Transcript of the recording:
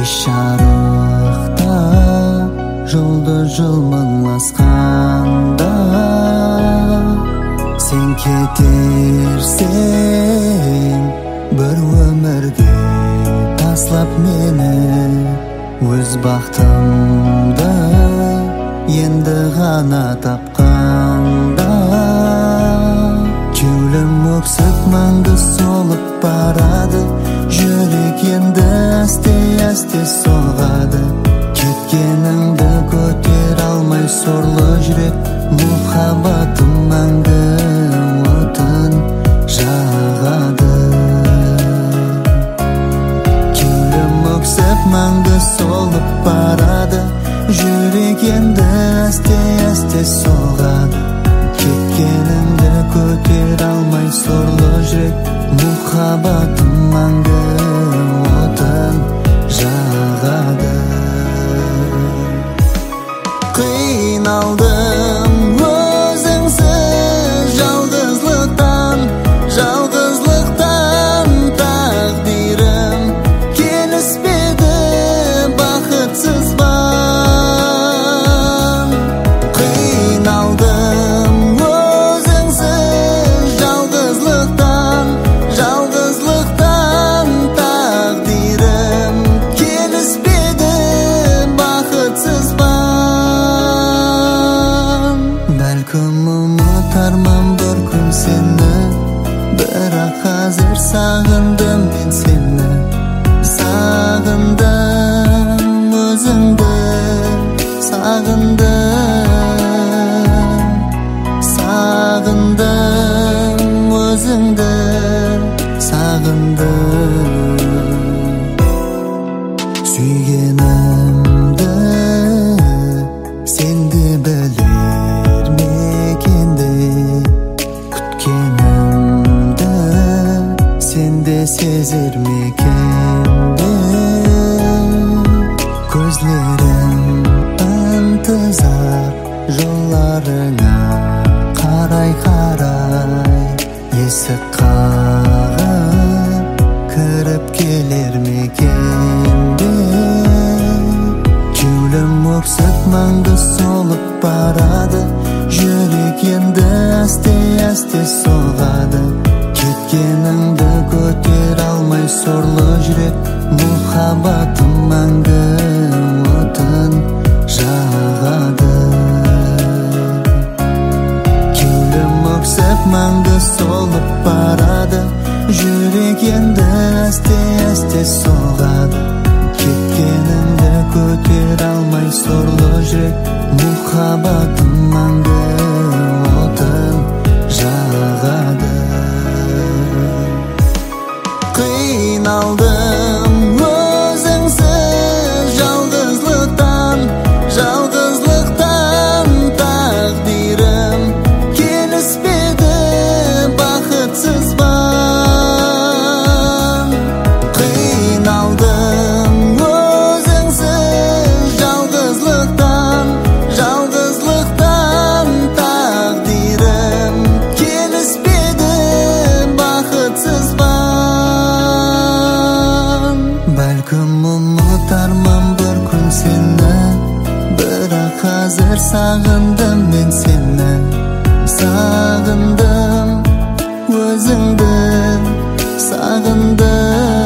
жарықта жұлдыз жылмыңласқанда сен кетерсің бір өмірге таслап мені өз бақытымды енді ғана тапқанда кеулім өксіп мәңгі солып барады жүрек енді әсте соғады кеткеніңді көтер алмай сорлы жүрек мұхаббатым мәңгі отын жағады кеулім өксіп мәңгі солып барады жүрек енді әсте соғады кеткеніңді көтер алмай сорлы жүрек мұхаббатым мәңгі отын жағады қиналдым өзіңсіз жалғыздықтан тағдирым келіспеді бақытсызбан қиналдым өзіңсіз жалғыздықтан тағдирым келіспеді бақытсызбан бәлкім ұмытармын бір күн сені бірақ қазір сағындым мен сені сағындым өзіңді сағындым өзіңді сағындым сүйгенімді сенде білер мекенде күткенімді сенде сезер мекенде көзлерім ынтызар жолдарыңа қарай есік қағып кіріп келер мекенде кеулім өксіп мәңгі солып барады жүрек енді әсте соғады кеткеніңді көтер алмай сорлы жүрек мұхаббатым мәңгі отын жағады кеулім өксіп мәңгі солып барады жүрек енді әсте соғады кеткеніңді көтер алмай сорлы жүрек мұхаббатым мәңгі отын жағады қиналдым өзіңсіз жалғыздықтан тағдирым келіспеді бақытсызбан қиналдым өзіңсіз жалғыздықтан тағдирым келіспеді бақытсызбан бәлкім ұмытармын бір күн сені бірақ қазір сағындым мен сені сағындым өзіңді сағындым